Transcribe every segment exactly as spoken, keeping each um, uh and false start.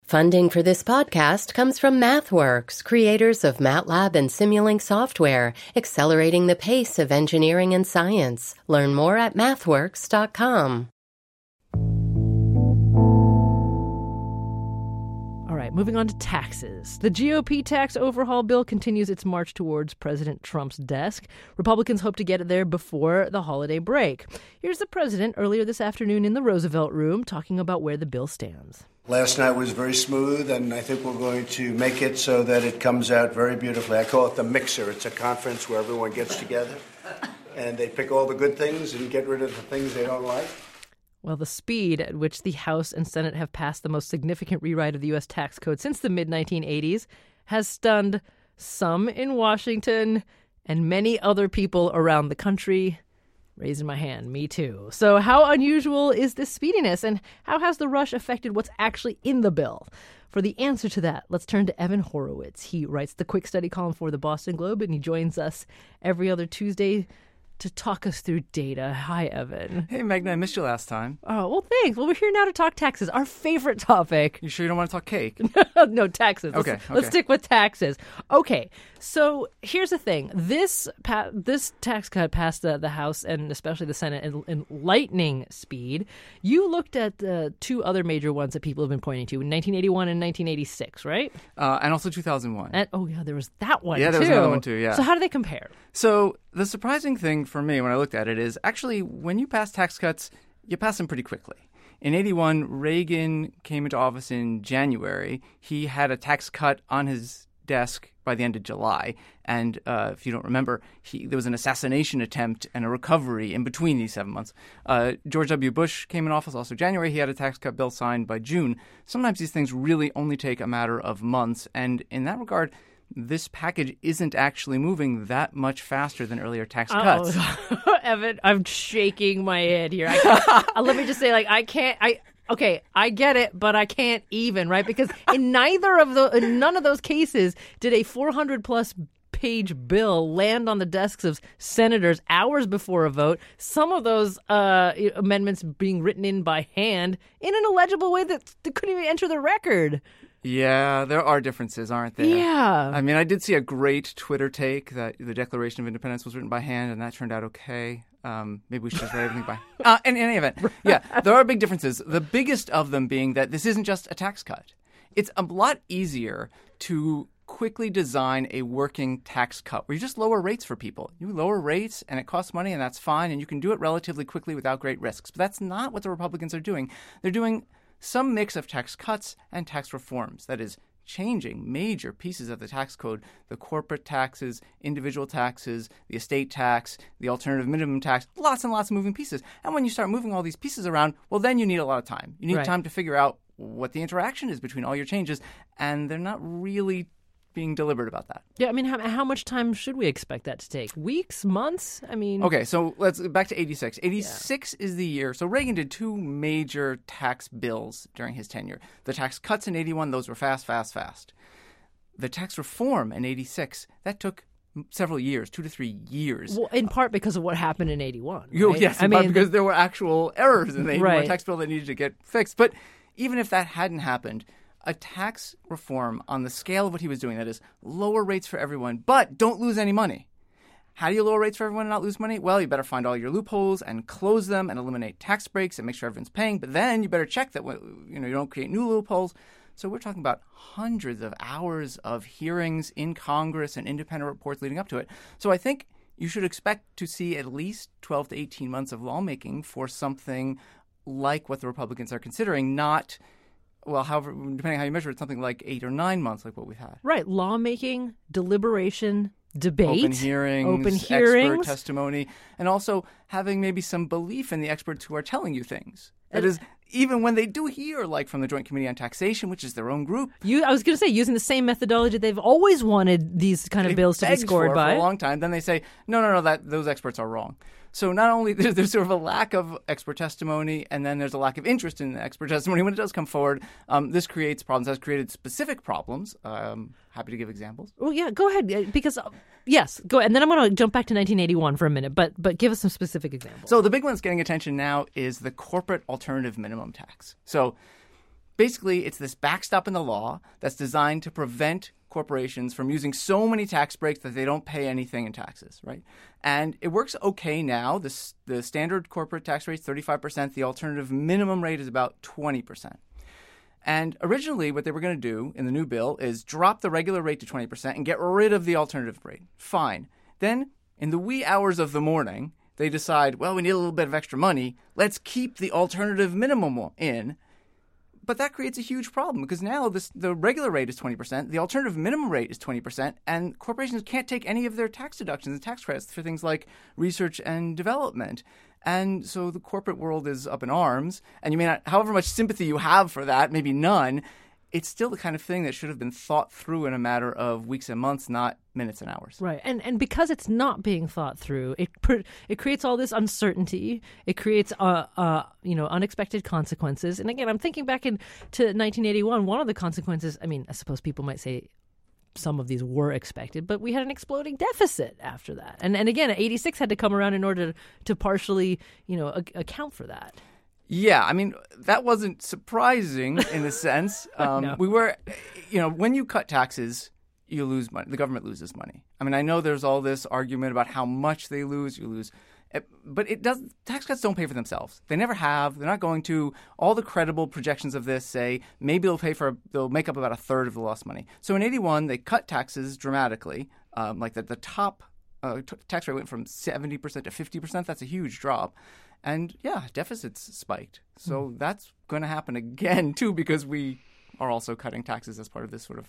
Funding for this podcast comes from MathWorks, creators of MATLAB and Simulink software, accelerating the pace of engineering and science. Learn more at mathworks dot com. All right, moving on to taxes. The G O P tax overhaul bill continues its march towards President Trump's desk. Republicans hope to get it there before the holiday break. Here's the president earlier this afternoon in the Roosevelt Room talking about where the bill stands. Last night was very smooth, and I think we're going to make it so that it comes out very beautifully. I call it the mixer. It's a conference where everyone gets together, and they pick all the good things and get rid of the things they don't like. Well, the speed at which the House and Senate have passed the most significant rewrite of the U S tax code since the mid nineteen eighties has stunned some in Washington and many other people around the country. Raising my hand, me too. So how unusual is this speediness, and how has the rush affected what's actually in the bill? For the answer to that, let's turn to Evan Horowitz. He writes the quick study column for the Boston Globe, and he joins us every other Tuesday to talk us through data. Hi, Evan. Hey, Magna, I missed you last time. Oh, well, thanks. Well, we're here now to talk taxes, our favorite topic. You sure you don't want to talk cake? No, taxes. Let's, Okay, okay. Let's stick with taxes. Okay, so here's the thing. This pa- this tax cut passed the, the House and especially the Senate in, in lightning speed. You looked at uh, two other major ones that people have been pointing to in nineteen eighty-one and nineteen eighty-six, right? Uh, and also two thousand one. And, oh, yeah, there was that one, Yeah, there too. was another one, too, yeah. So how do they compare? So the surprising thing for me when I looked at it is actually when you pass tax cuts, you pass them pretty quickly. In eighty-one, Reagan came into office in January. He had a tax cut on his desk by the end of July. And uh, if you don't remember, he, there was an assassination attempt and a recovery in between these seven months. Uh, George W. Bush came in office also January. He had a tax cut bill signed by June. Sometimes these things really only take a matter of months. And in that regard, this package isn't actually moving that much faster than earlier tax cuts. Oh, Evan, I'm shaking my head here. I can't, uh, let me just say, like, I can't, I, okay, I get it, but I can't even, right? Because in neither of the, in none of those cases did a four hundred plus page bill land on the desks of senators hours before a vote. Some of those uh, amendments being written in by hand in an illegible way that they couldn't even enter the record. Yeah, there are differences, aren't there? Yeah. I mean, I did see a great Twitter take that the Declaration of Independence was written by hand, and that turned out okay. Um, maybe we should just write everything by uh, in, in any event. Yeah, there are big differences. The biggest of them being that this isn't just a tax cut. It's a lot easier to quickly design a working tax cut where you just lower rates for people. You lower rates, and it costs money, and that's fine, and you can do it relatively quickly without great risks. But that's not what the Republicans are doing. They're doing some mix of tax cuts and tax reforms. That is, changing major pieces of the tax code, the corporate taxes, individual taxes, the estate tax, the alternative minimum tax, lots and lots of moving pieces. And when you start moving all these pieces around, well, then you need a lot of time. You need Right. time to figure out what the interaction is between all your changes, and they're not really being deliberate about that. Yeah, I mean, how, how much time should we expect that to take? Weeks, months? I mean... Okay, so let's back to eighty-six. eighty-six yeah. is the year. So Reagan did two major tax bills during his tenure. The tax cuts in eighty-one, those were fast, fast, fast. The tax reform in eighty-six, that took several years, two to three years. Well, in part because of what happened in eighty-one. Right? Oh, yes, in I part mean, because there were actual errors in the eighty-one right. tax bill that needed to get fixed. But even if that hadn't happened, a tax reform on the scale of what he was doing, that is, lower rates for everyone, but don't lose any money. How do you lower rates for everyone and not lose money? Well, you better find all your loopholes and close them and eliminate tax breaks and make sure everyone's paying. But then you better check that you know you don't create new loopholes. So we're talking about hundreds of hours of hearings in Congress and independent reports leading up to it. So I think you should expect to see at least twelve to eighteen months of lawmaking for something like what the Republicans are considering, not... Well, however, depending on how you measure it, something like eight or nine months like what we've had. Right. Lawmaking, deliberation, debate. Open hearings, open hearings. expert testimony, and also having maybe some belief in the experts who are telling you things. That is, even when they do hear, like from the Joint Committee on Taxation, which is their own group. You, I was going to say, using the same methodology they've always wanted these kind of bills to be scored for, by. For a long time. Then they say, no, no, no, that those experts are wrong. So not only there's, there's sort of a lack of expert testimony, and then there's a lack of interest in the expert testimony when it does come forward. Um, this creates problems, has created specific problems. Um, happy to give examples. Well, yeah, go ahead. Because, uh, yes, go ahead. And then I'm going to jump back to nineteen eighty-one for a minute, but but give us some specific examples. So the big one that's getting attention now is the corporate alternative minimum tax. So basically, it's this backstop in the law that's designed to prevent corporations from using so many tax breaks that they don't pay anything in taxes, right? And it works okay now. The, the standard corporate tax rate is thirty-five percent. The alternative minimum rate is about twenty percent. And originally, what they were going to do in the new bill is drop the regular rate to twenty percent and get rid of the alternative rate. Fine. Then, in the wee hours of the morning, they decide, well, we need a little bit of extra money. Let's keep the alternative minimum in. But that creates a huge problem because now this, the regular rate is twenty percent, the alternative minimum rate is twenty percent, and corporations can't take any of their tax deductions and tax credits for things like research and development. And so the corporate world is up in arms, and you may not, however much sympathy you have for that, maybe none, it's still the kind of thing that should have been thought through in a matter of weeks and months, not minutes and hours. Right. And and because it's not being thought through, it it creates all this uncertainty. It creates, uh, uh, you know, unexpected consequences. And again, I'm thinking back in to nineteen eighty-one, one of the consequences, I mean, I suppose people might say some of these were expected, but we had an exploding deficit after that. And and again, eighty-six had to come around in order to partially, you know, a- account for that. Yeah, I mean, that wasn't surprising in a sense. Um, No. We were, you know, when you cut taxes, you lose money. The government loses money. I mean, I know there's all this argument about how much they lose. You lose. But it does. Tax cuts don't pay for themselves. They never have. They're not going to. All the credible projections of this say maybe they'll pay for. They'll make up about a third of the lost money. So in eighty-one, they cut taxes dramatically. Um, like the, the top uh, t- tax rate went from seventy percent to fifty percent. That's a huge drop. And yeah, deficits spiked. So mm. that's going to happen again, too, because we are also cutting taxes as part of this sort of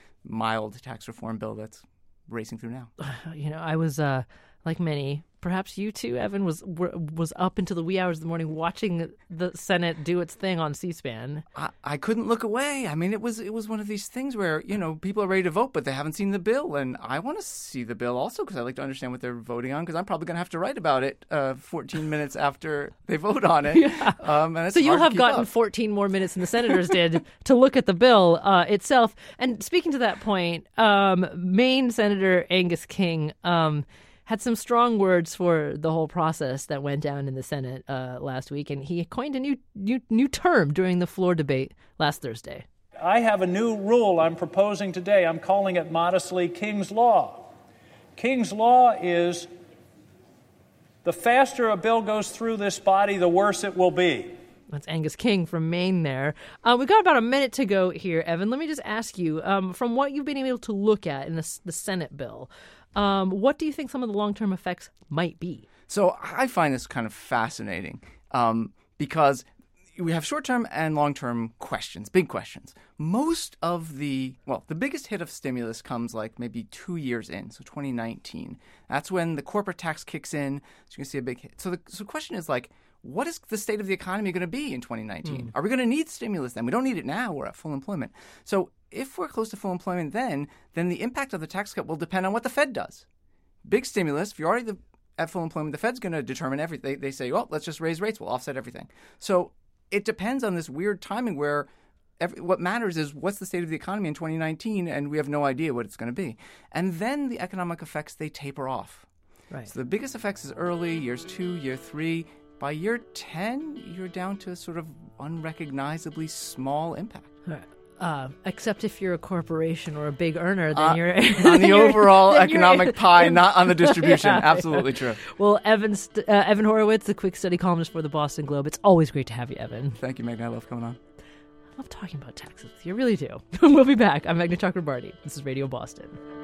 mild tax reform bill that's racing through now. You know, I was, uh, like many, perhaps you too, Evan, was were, was up until the wee hours of the morning watching the Senate do its thing on C-SPAN. I, I couldn't look away. I mean, it was it was one of these things where, you know, people are ready to vote, but they haven't seen the bill. And I want to see the bill also because I like to understand what they're voting on because I'm probably going to have to write about it uh, fourteen minutes after they vote on it. Yeah. Um, and it's so you'll hard to have keep gotten up. fourteen more minutes than the senators did to look at the bill uh, itself. And speaking to that point, um, Maine Senator Angus King um, had some strong words for the whole process that went down in the Senate uh, last week, and he coined a new, new new term during the floor debate last Thursday. I have a new rule I'm proposing today. I'm calling it modestly King's Law. King's Law is the faster a bill goes through this body, the worse it will be. That's Angus King from Maine there. Uh, we've got about a minute to go here, Evan. Let me just ask you, um, from what you've been able to look at in the, the Senate bill, um, what do you think some of the long-term effects might be? So I find this kind of fascinating um, because we have short-term and long-term questions, big questions. Most of the, well, the biggest hit of stimulus comes like maybe two years in, so twenty nineteen. That's when the corporate tax kicks in, so you can see a big hit. So the, so the question is like, what is the state of the economy going to be in twenty nineteen? Mm. Are we going to need stimulus then? We don't need it now. We're at full employment. So if we're close to full employment then, then the impact of the tax cut will depend on what the Fed does. Big stimulus, if you're already the, at full employment, the Fed's going to determine everything. They, they say, well, let's just raise rates. We'll offset everything. So it depends on this weird timing where every, what matters is what's the state of the economy in twenty nineteen, and we have no idea what it's going to be. And then the economic effects, they taper off. Right. So the biggest effects is early, years two, year three. By year ten, you're down to sort of unrecognizably small impact. Right. Uh, except if you're a corporation or a big earner, then uh, you're on the overall then economic pie, not on the distribution. Yeah. Absolutely true. Well, Evan, uh, Evan Horowitz, the quick study columnist for the Boston Globe. It's always great to have you, Evan. Thank you, Magna. I love coming on. I love talking about taxes with you. I really do. We'll be back. I'm Magna Chakrabarty. This is Radio Boston.